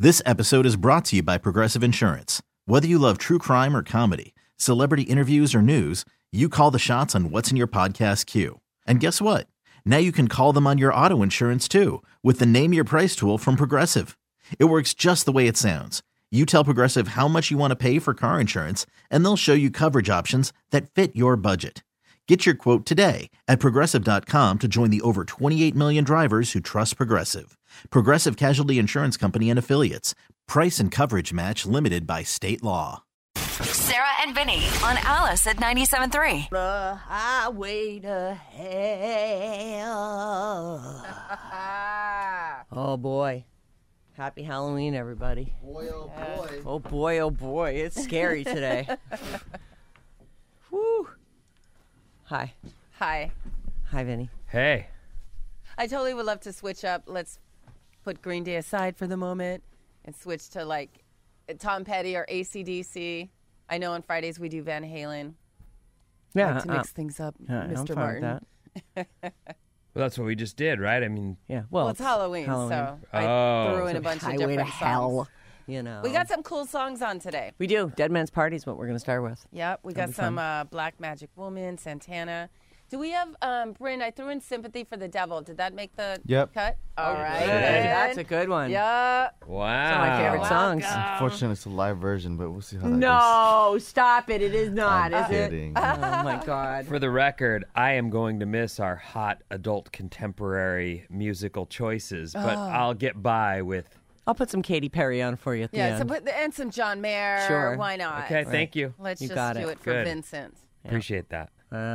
This episode is brought to you by Progressive Insurance. Whether you love true crime or comedy, celebrity interviews or news, you call the shots on what's in your podcast queue. And guess what? Now you can call them on your auto insurance too with the Name Your Price tool from Progressive. It works just the way it sounds. You tell Progressive how much you want to pay for car insurance, and they'll show you coverage options that fit your budget. Get your quote today at Progressive.com to join the over 28 million drivers who trust Progressive. Progressive Casualty Insurance Company and Affiliates. Price and coverage match limited by state law. Sarah and Vinny on Alice at 97.3. The highway to hell. Oh, boy. Happy Halloween, everybody. Boy, oh boy. Oh, boy, oh, boy. It's scary today. Woo. Hi. Hi. Hi, Vinny. Hey. I totally would love to switch up. Let's put Green Day aside for the moment and switch to like Tom Petty or AC/DC. I know on Fridays we do Van Halen. Yeah. Like to mix things up, Mr. Martin. Well, that's what we just did, right? I mean, Yeah. Well, it's Halloween, so I threw in a bunch of Highway to different hell. songs. You know. We got some cool songs on today. We do. Dead Man's Party is what we're going to start with. Yep, we got some Black Magic Woman, Santana. Do we have, Bryn, I threw in Sympathy for the Devil. Did that make the cut? All right. good. That's a good one. Yeah. wow. Some of my favorite songs. Unfortunately, it's a live version, but we'll see how that goes. No, stop it. It is not, I'm is it? kidding. Oh, my God. For the record, I am going to miss our hot adult contemporary musical choices, but I'll get by with... I'll put some Katy Perry on for you at the Yeah, end. and some John Mayer. Sure. Why not? Okay, thank you. Let's You just got do it. it for Good. Vincent. Appreciate that.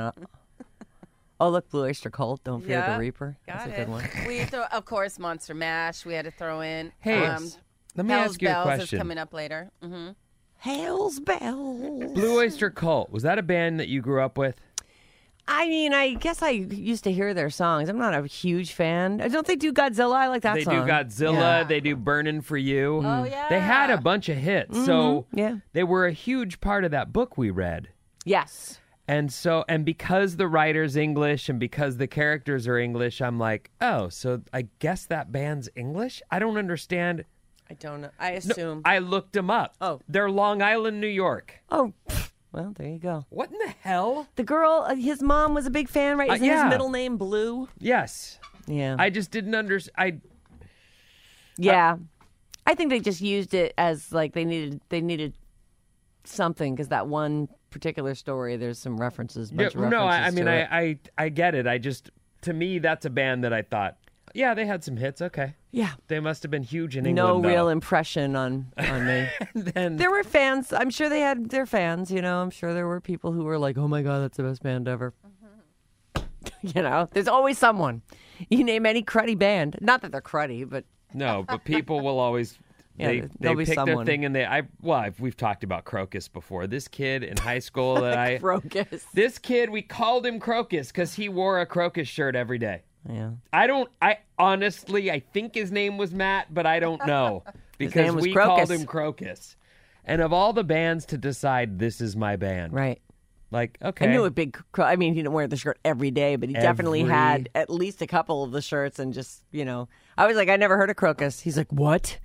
Oh, look, Blue Oyster Cult. Don't forget Yeah, the Reaper. Got That's it. a good one. We throw, of course, Monster Mash. We had to throw in. Hey, let me Hell's ask you a Bells question. is coming up later. Mm-hmm. Hell's Bells. Blue Oyster Cult, was that a band that you grew up with? I mean, I guess I used to hear their songs. I'm not a huge fan. Don't they do Godzilla? I like that They song. do Godzilla, Yeah. they do Burnin' For You. Oh, yeah. They had a bunch of hits, so Yeah. they were a huge part of that book we read. Yes. And because the writer's English and because the characters are English, I'm like, oh, so I guess that band's English? I don't understand. I don't know. I No, assume. I looked them up. Oh. They're Long Island, New York. Oh, well, there you go. What in the hell? The girl, his mom was a big fan, right? Isn't yeah. his middle name Blue? Yes. Yeah. I just didn't understand. Yeah. I think they just used it as like they needed something because that one particular story, there's some references. Bunch of No, I references mean, to it. I get it. I just, to me, that's a band that I thought, yeah, they had some hits. Okay. Yeah. They must have been huge in No England, real though. impression on me. Then, There were fans. I'm sure they had their fans, you know. I'm sure there were people who were like, oh my God, that's the best band ever. You know, there's always someone. You name any cruddy band. Not that they're cruddy, but no, but people will always... Yeah, They there'll be pick someone. their thing and we've talked about Crocus before. This kid in high school that Crocus. this kid, we called him Crocus because he wore a Crocus shirt every day. Yeah. I honestly, I think his name was Matt, but I don't know because name was we Crocus. called him Crocus. And of all the bands to decide, this is my band. Right. Like, okay. I knew a big. I mean, he didn't wear the shirt every day, but he definitely Every- had at least a couple of the shirts, and just I was like, I never heard of Crocus. He's like, what?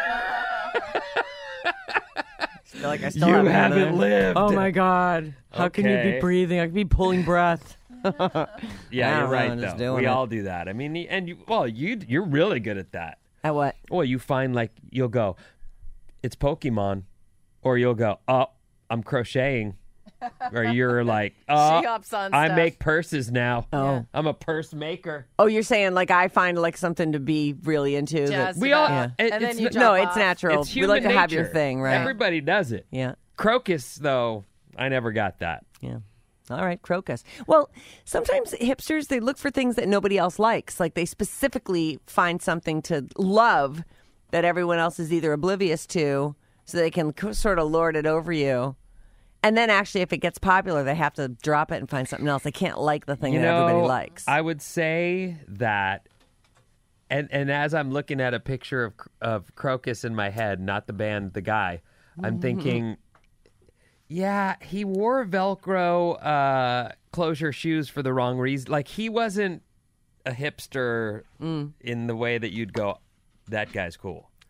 I feel like I still You haven't haven't lived. Oh my God! How can you be Okay. breathing? I could be pulling breath. Yeah, I you're don't know, right I'm just though. doing We it. all do that. I mean, you're really good at that. At what? Well, you find like you'll go, it's Pokemon, or you'll go, oh, I'm crocheting, or you're like, oh, She hops on I stuff. make purses now. Oh. I'm a purse maker. Oh, you're saying like I find like something to be really into. Just We all, about. it- And then it's you n- drop No, it's off. natural. It's We human like to have your nature. thing, right? Everybody does it. Yeah. Crocus, though, I never got that. Yeah. All right, Crocus. Well, sometimes hipsters, they look for things that nobody else likes. Like they specifically find something to love that everyone else is either oblivious to, so they can sort of lord it over you. And then actually, if it gets popular, they have to drop it and find something else. They can't like the thing that everybody likes. I would say that, and as I'm looking at a picture of Crocus in my head, not the band, the guy, I'm thinking, yeah, he wore Velcro closure shoes for the wrong reason. Like, he wasn't a hipster in the way that you'd go, that guy's cool.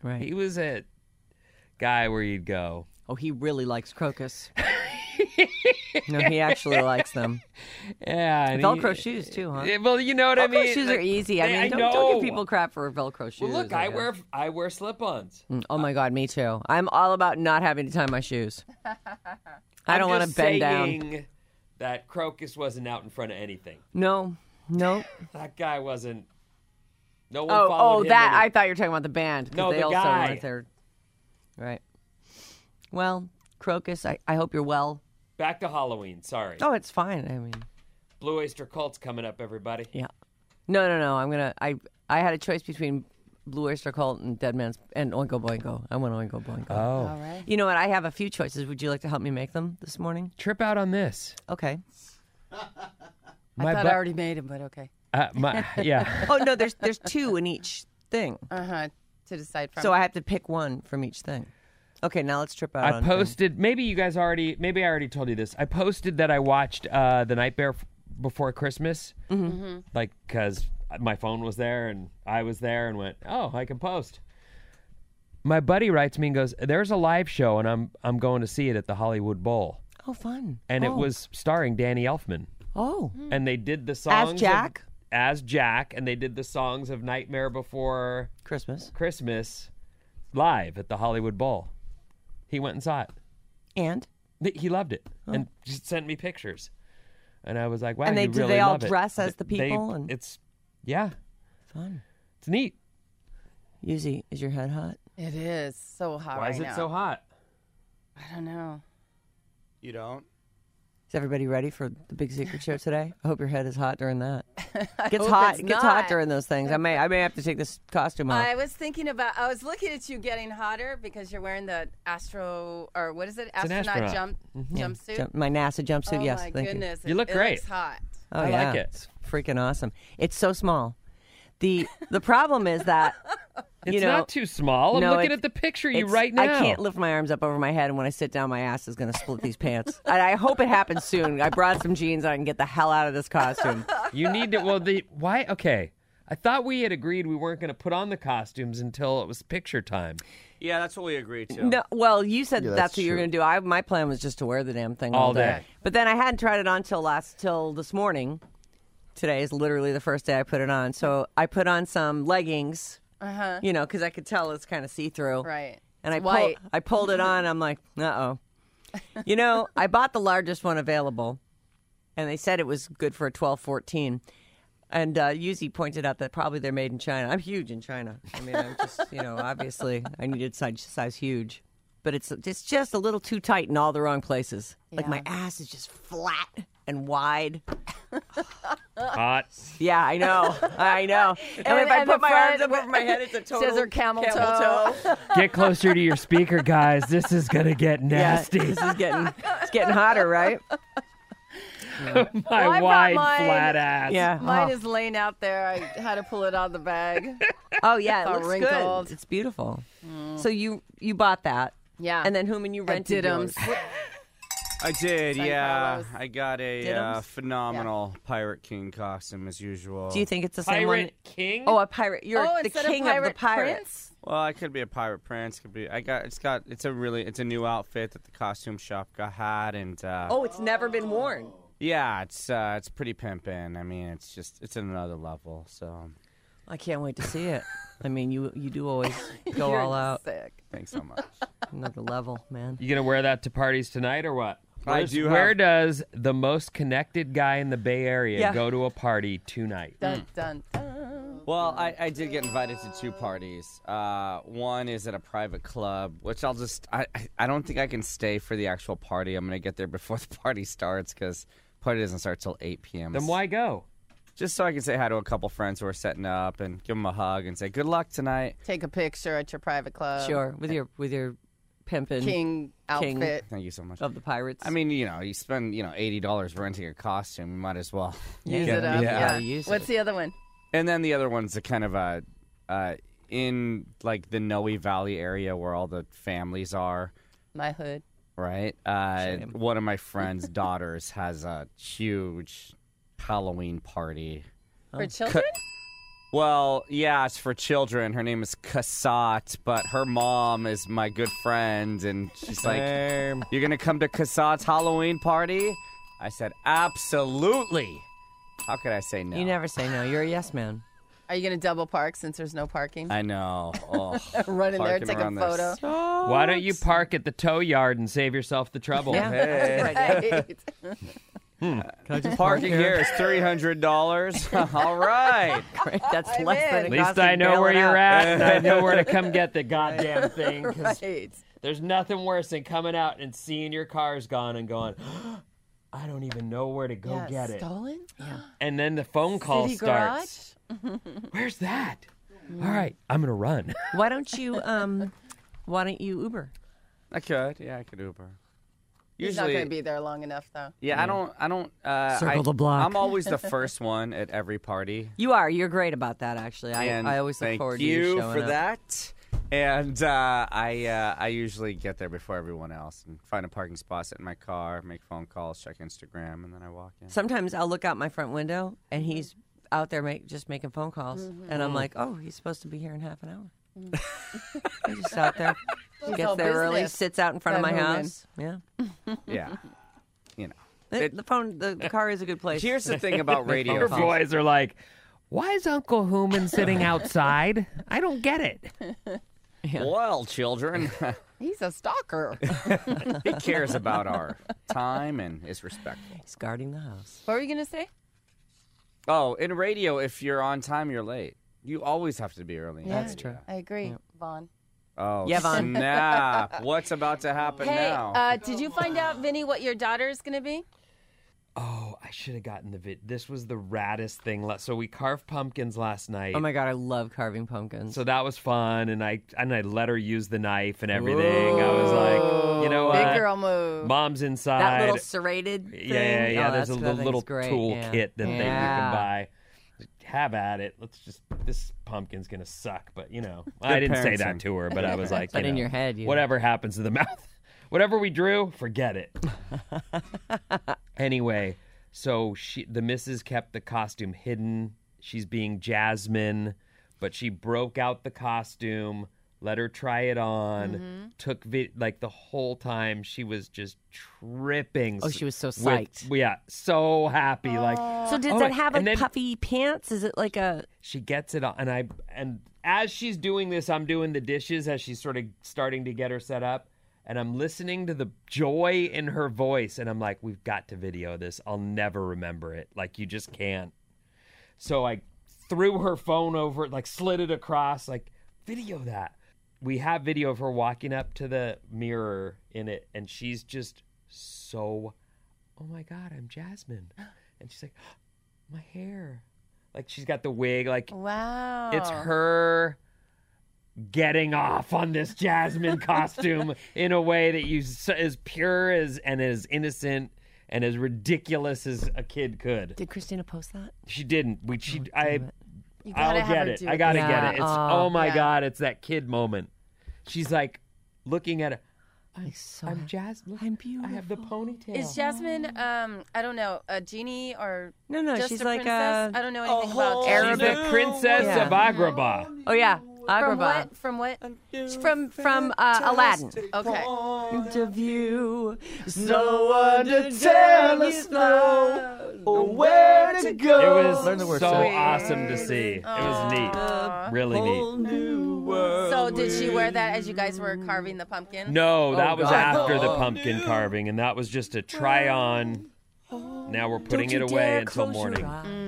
Right. He was a guy where you'd go. Oh, he really likes crocus. No, he actually likes them. Yeah. and Velcro shoes too, huh? Yeah, well, you know what I Velcro mean. shoes are easy. I mean, don't know. give people crap for Velcro shoes. Well, look, I I wear slip-ons. Oh my God, me too. I'm all about not having to tie my shoes. I don't want to bend down. down. That Crocus wasn't out in front of anything. No. That guy wasn't. No one followed him. That any- I thought you were talking about the band. 'Cause No, they the also guy. weren't there. Right. Well, Crocus, I hope you're well. Back to Halloween. Sorry. Oh, it's fine. I mean, Blue Oyster Cult's coming up, everybody. yeah. No. I had a choice between Blue Oyster Cult and Dead Man's and Oingo Boingo. I went Oingo Boingo. Oh. All right. You know what? I have a few choices. Would you like to help me make them this morning? Trip out on this. Okay. I thought I already made him, but okay. Yeah. Oh no, there's two in each thing, To decide from. so I have to pick one from each thing. Okay, now let's trip out. I on posted. Maybe I already told you this. I posted that I watched The Nightmare Before Christmas, like because my phone was there and I was there and went, oh, I can post. My buddy writes me and goes, "There's a live show and I'm going to see it at the Hollywood Bowl." Oh, fun. And it was starring Danny Elfman. Oh, And they did the songs Jack? as Jack, and they did the songs of Nightmare Before Christmas. Christmas live at the Hollywood Bowl. He went and saw it. And He loved it and just sent me pictures. And I was like, wow, And you do really they all love it. dress as the They- people and- It's, yeah, fun. it's neat. Yuzi, is your head hot? It is so hot Why right is it now. so hot? I don't know. You don't? Is everybody ready for the big secret show today? I hope your head is hot during that. Gets hope hot. it's It gets hot not. during those things. I may have to take this costume off. I was looking at you getting hotter because you're wearing the what is it? an astronaut. Jumpsuit. My NASA jumpsuit. Oh yes, my thank goodness. You look it great. looks hot. you. Oh I yeah, like it. It's freaking awesome. It's so small. The problem is that It's you know, not too small. I'm no, looking it- at the picture you it's- right now. I can't lift my arms up over my head, and when I sit down, my ass is going to split these pants. And I hope it happens soon. I brought some jeans. I can get the hell out of this costume. You need to. Well, why? Okay. I thought we had agreed we weren't going to put on the costumes until it was picture time. Yeah, that's what we agreed to. No, well, you said Yeah, that's that's what you were true. going to do. My plan was just to wear the damn thing All all day. day. But then I hadn't tried it on till this morning. Today is literally the first day I put it on. So I put on some leggings, because I could tell it's kind of see-through. Right. And It's white. I pulled it on. I'm like, uh-oh. I bought the largest one available, and they said it was good for a 12-14. And Yuzi pointed out that probably they're made in China. I'm huge in China. I mean, I'm just, obviously I needed size huge. But it's just a little too tight in all the wrong places. Like my ass is just flat and wide. Hot. Yeah, I know. I know. And, if I and put the my arms front- up over my head, it's a total Says her camel toe. Get closer to your speaker, guys. This is going to get nasty. Yeah, this is getting hotter, right? My I brought wide, mine. flat ass. Yeah. Mine is laying out there. I had to pull it out of the bag. Oh yeah, it all looks wrinkled. good. It's beautiful. So you bought that, Yeah. and then whom and you rented yours? Diddums. I did, San yeah. Carlos. I got a Diddums? phenomenal Pirate King costume as usual. Do you think it's the same one? Pirate King? Oh, a pirate. You're the instead king of pirate the pirates. prince? Well, I could be a pirate prince. Could be. It's a new outfit that the costume shop had, and Oh, it's never been worn. yeah, it's pretty pimpin'. I mean, it's another level. So I can't wait to see it. I mean, you do always go You're all out. Sick. thanks so much. Another level, man. You going to wear that to parties tonight or what? I Where does the most connected guy in the Bay Area Yeah. go to a party tonight? Dun, dun, dun. Well, I did get invited to two parties. One is at a private club, which I don't think I can stay for the actual party. I'm going to get there before the party starts because party doesn't start till 8 p.m. Then why go? Just so I can say hi to a couple friends who are setting up and give them a hug and say good luck tonight. Take a picture at your private club. Sure, with your pimpin' King outfit. Thank you so much. of the pirates. I mean, you spend $80 renting a costume, you might as well Use get it up. Yeah. use What's the other one? And then the other one's a kind of in like the Noe Valley area where all the families are. My hood. Right. Shame. One of my friend's daughters has a huge Halloween party. For children? Well, yeah, it's for children. Her name is Casat, but her mom is my good friend, and she's like, "You're gonna come to Casat's Halloween party?" I said, "Absolutely." How could I say no? You never say no. You're a yes man. Are you going to double park since there's no parking? I know. Oh, Run in there, parking take a around this. photo. Why don't you park at the tow yard and save yourself the trouble? Yeah. Hey. Right. Parking here is $300. All right. Great. That's I'm less than in. it At least costs to I know bail where it you're out. at, and I know where to come get the goddamn thing. 'Cause Right. there's nothing worse than coming out and seeing your car's gone and going, I don't even know where to go get it. Stolen? And then the phone call City starts. Where's that? All right, I'm gonna run. Why don't you Uber? I could. Yeah, I could Uber. He's not going to be there long enough, though. Yeah, I don't. Circle the block. I'm always the first one at every party. You are. You're great about that, actually. And I always look thank forward to you showing for up. that. And I usually get there before everyone else and find a parking spot, sit in my car, make phone calls, check Instagram, and then I walk in. Sometimes I'll look out my front window and he's out there just making phone calls, and I'm like, oh, he's supposed to be here in half an hour. He's just out there. Gets all there early, business. sits out in front of my That woman. house. Yeah, Yeah, you know. the car is a good place. Here's the thing about radio. Your boys are like, why is Uncle Hooman sitting outside? I don't get it. Well, children, He's a stalker. he cares about our time and is respectful. He's guarding the house. What were you going to say? Oh, in radio, if you're on time, you're late. You always have to be early. Yeah, That's true. I agree, Vaughn. Oh, Yeah, Vaughn. snap. What's about to happen Hey, now? did you find out, Vinny, what your daughter is going to be? Oh, I should have gotten the vid. This was the raddest thing. So we carved pumpkins last night. Oh my god, I love carving pumpkins. So that was fun, and I let her use the knife and everything. I was like, you know what? Big girl move. Mom's inside. that little serrated thing. Yeah. Oh, There's a that thing's little great. tool Yeah. kit that you Yeah. can buy. Have at it. This pumpkin's gonna suck, but I didn't say that parenting. to her, but I was like, But in your head, you- whatever happens to the mouth, whatever we drew, forget it. Anyway, so the missus kept the costume hidden. She's being Jasmine, but she broke out the costume, let her try it on, took the whole time she was just tripping. Oh, she was so with- psyched. yeah, so happy. So does Oh, that have and like then- puffy pants? Is it like a? she gets it on, and as she's doing this, I'm doing the dishes as she's sort of starting to get her set up, and I'm listening to the joy in her voice, and I'm like, we've got to video this. I'll never remember it. Like, you just can't. So I threw her phone over, slid it across, video that. We have video of her walking up to the mirror in it, and she's just so, oh my God, I'm Jasmine. And she's like, my hair. She's got the wig, Wow. it's her getting off on this Jasmine costume in a way that as pure and as innocent and as ridiculous as a kid could. Did Christina post that? She didn't. You gotta I'll have get her it. do I gotta Yeah, get it. It's oh my yeah. God, it's that kid moment. She's looking at it. So I'm Jasmine. I'm beautiful. I have the ponytail. Is Jasmine, I don't know, a genie or No, just she's a like princess? I don't know anything about She's Arabic. the princess Yeah. of Agrabah. Oh yeah, From Agrabah. what? From what? From Aladdin. Okay. Interview. No one to tell us now where to go. It was Learn the so words, awesome to see. It was neat. Really neat. So did she wear that as you guys were carving the pumpkin? No, that was God. after the pumpkin carving, and that was just a try on. Now we're putting it away until morning.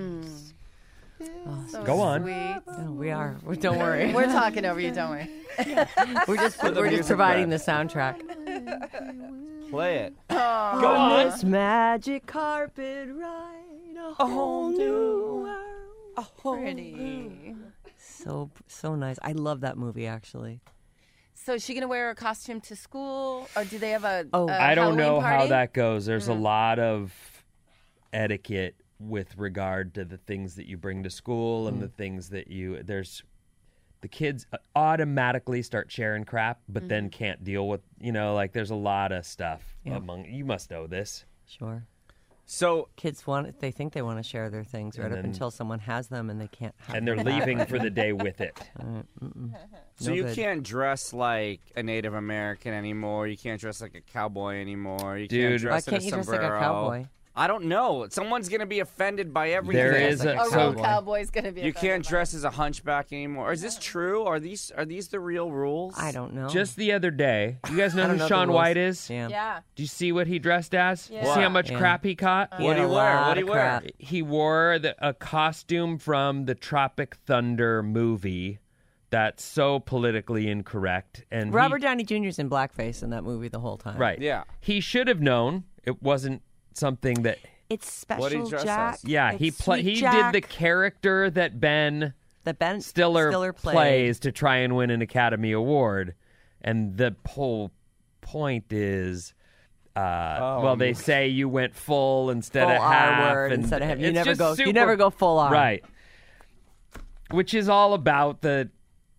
So Go on. Sweet. Oh, we are. Don't worry. We're talking over you, don't worry. We're just music providing back. the soundtrack. Play it. Go on. This magic carpet ride, a whole new world. Pretty. So nice. I love that movie actually. So is she going to wear a costume to school? Or do they have a I don't know Halloween how party? that goes. There's a lot of etiquette with regard to the things that you bring to school and the things that the kids automatically start sharing crap, but then can't deal with, there's a lot of stuff you must know this. Sure. So Kids they think they want to share their things right up until someone has them and they can't have And they're them. leaving for the day with it. So No you good. can't dress like a Native American anymore. You can't dress like a cowboy anymore. You Dude. can't Why dress in can't a you dress like a sombrero. cowboy? I don't know. Someone's gonna be offended by everything. There is like a a A so real cowboy's gonna be. You offended can't by dress as a hunchback anymore. Is this true? Are these the real rules? I don't know. just the other day. You guys know I don't who know the Shaun rules. White is? Yeah. it. Yeah. Do you see what he dressed as? Yeah. You see how much Yeah. crap he caught? He What had do you a wear? lot What do you of wear? crap. He wore a costume from the Tropic Thunder movie that's so politically incorrect. And Robert Downey Jr.'s in blackface in that movie the whole time. right. Yeah. He should have known it wasn't something that. It's special What did he dress Jack. as? Yeah, It's he Sweet did Jack the character that Ben that Ben Stiller played. plays to try and win an Academy Award, and the whole point is. They say you went full instead Full of R half, word and instead of half. You it's never just go. You super- never go full R. Right. Which is all about the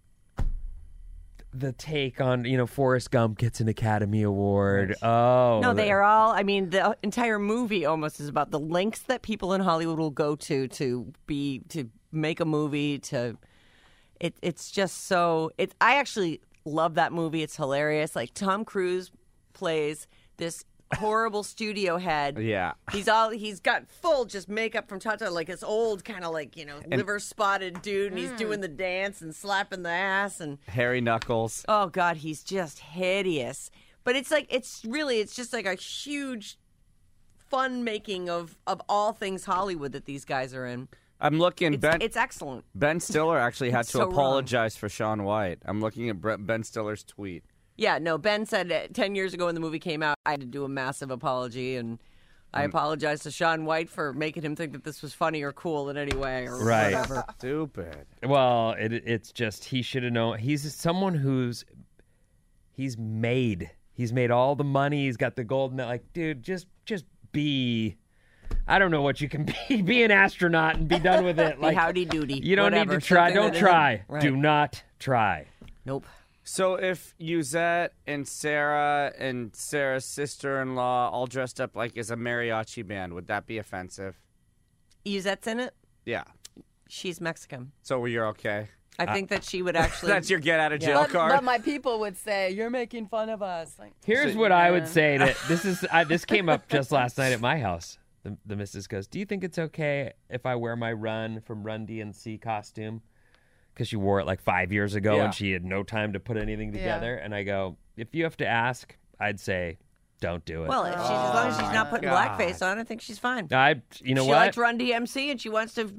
take on, Forrest Gump gets an Academy Award. Oh. No, they are all. I mean, the entire movie almost is about the lengths that people in Hollywood will go to make a movie. It's just so. I actually love that movie. It's hilarious. Like Tom Cruise plays this horrible studio head. Yeah. He's got full just makeup from top to like this old kind of like liver spotted dude, and he's doing the dance and slapping the ass and. Hairy knuckles. Oh God, he's just hideous. But it's just like a huge fun making of all things Hollywood that these guys are in. I'm looking. It's excellent. Ben Stiller actually had It's to so wrong. apologize for Shaun White. I'm looking at Ben Stiller's tweet. Yeah, no, Ben said 10 years ago when the movie came out, I had to do a massive apology, and I apologized to Shaun White for making him think that this was funny or cool in any way or Right. whatever. Stupid. Well, it's just he should have known. He's someone he's made all the money. He's got the gold medal. Like, dude, just be. I don't know what you can be. Be an astronaut and be done with it. Like, howdy doody. you don't whatever, need to try. something Don't that try. isn't- Right. Do not try. Nope. So if Yuzette and Sarah's sister-in-law all dressed up like as a mariachi band, would that be offensive? Yuzette's in it. Yeah. She's Mexican. So you're okay. I think that she would actually. That's your get out of jail But card. my people would say you're making fun of us. Like, Here's what I would say. That this came up just last night at my house. The missus goes, "Do you think it's okay if I wear my Run from Run DMC costume?" Because she wore it like 5 years ago Yeah. and she had no time to put anything together. And I go, if you have to ask, I'd say, don't do it. Well, if as long as she's not putting God. blackface on, I think she's fine. You know she what? likes Run DMC and she wants to,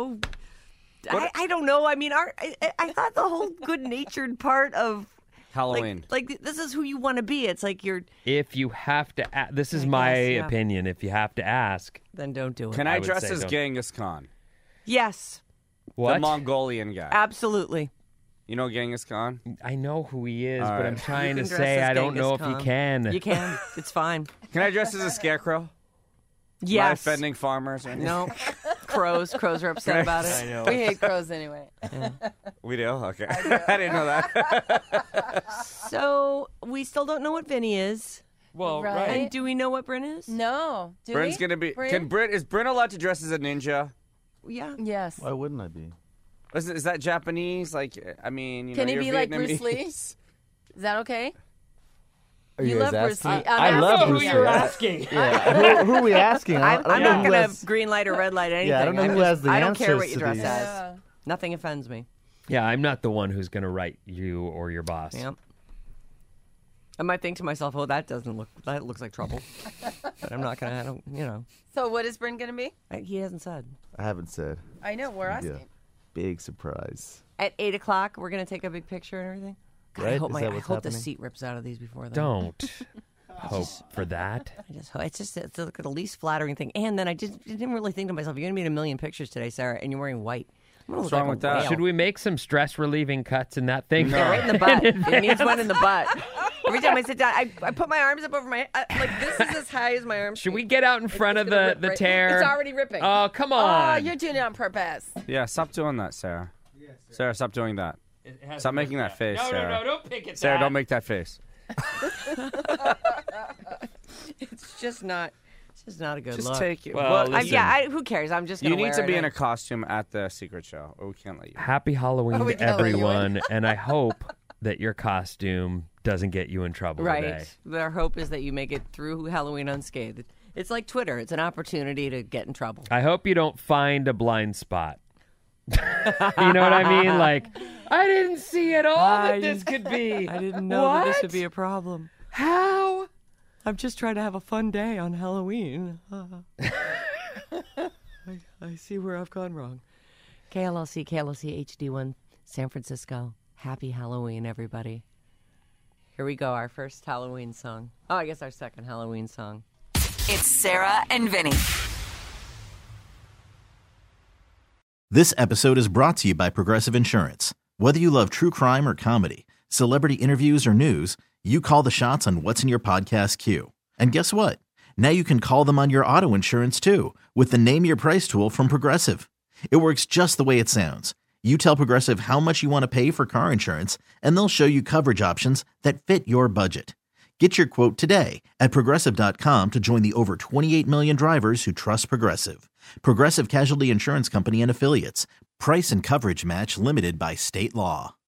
I don't know. I mean, I thought the whole good-natured part of Halloween. like this is who you want to be. It's like you're. If you have to, this is my guess, yeah. opinion. If you have to ask, Then don't do it. Can I I would dress say as don't. Genghis Khan? Yes, what? The Mongolian guy. absolutely. You know Genghis Khan? I know who he is, All but right. I'm trying You to can dress say as I don't know Genghis if you Khan. can. You can. It's fine. Can I dress as a scarecrow? Am I Yes. offending farmers or anything? No. Crows. Crows are upset about it. we hate crows anyway. We do? Okay. I didn't know that. So we still don't know what Vinny is. Well, Right. And do we know what Bryn is? No. Do Bryn's we? gonna be. Bryn? Is Bryn allowed to dress as a ninja? Yeah. Yes. Why wouldn't I be? Is that Japanese? Like, I mean, Can he you're be like Bruce Vietnamese. Lee? Is that okay? Are You guys love Bruce asking? Lee. I'm I asking love you. Bruce Yeah. Lee. asking. Yeah. Who are we asking? I'm don't not know who going has- to green light or red light anything. I don't know I'm who just- has the I don't care what answers you to dress these. as. Yeah. Nothing offends me. Yeah, I'm not the one who's going to write you or your boss. Yep. I might think to myself, "Oh, that looks like trouble," but I'm not gonna. I don't. So what is Bryn gonna be? He hasn't said. I haven't said. I know we're asking. Big surprise. At 8:00, we're gonna take a big picture and everything. God, I Right? hope, Is that I what's hope the happening? seat rips out of these before then. Don't hope for that. I just hope it's like the least flattering thing. And then I didn't really think to myself, "You're gonna be in a million pictures today, Sarah, and you're wearing white." I'm gonna What's look wrong like with a that? whale. Should we make some stress relieving cuts in that thing? Yeah, right in the butt. It needs one in the butt. Every time I sit down, I put my arms up over my like this is as high as my arms. Should we get out in front of the tear? It's already ripping. Oh, come Oh, on. you're doing it on purpose. Yeah, stop doing that, Sarah. Sarah, stop doing that. Stop making that face, No, Sarah. no, don't pick it. Sarah, don't make that face. It's just not It's just not a good Just look. take it. Well, Well, listen. Who cares? I'm just you going to need wear to be it. in a costume at the secret show, or we can't let you. Happy Halloween, we can't let you in. everyone, and I hope that your costume doesn't get you in trouble today. Right. Our hope is that you make it through Halloween unscathed. It's like Twitter. It's an opportunity to get in trouble. I hope you don't find a blind spot. You know what I mean? Like, I didn't see at all that this could be. I didn't know that this would be a problem. How? I'm just trying to have a fun day on Halloween. I see where I've gone wrong. KLLC HD1, San Francisco. Happy Halloween, everybody. Here we go, our first Halloween song. Oh, I guess our second Halloween song. It's Sarah and Vinny. This episode is brought to you by Progressive Insurance. Whether you love true crime or comedy, celebrity interviews or news, you call the shots on what's in your podcast queue. And guess what? Now you can call them on your auto insurance too with the Name Your Price tool from Progressive. It works just the way it sounds. You tell Progressive how much you want to pay for car insurance, and they'll show you coverage options that fit your budget. Get your quote today at Progressive.com to join the over 28 million drivers who trust Progressive. Progressive Casualty Insurance Company and Affiliates. Price and coverage match limited by state law.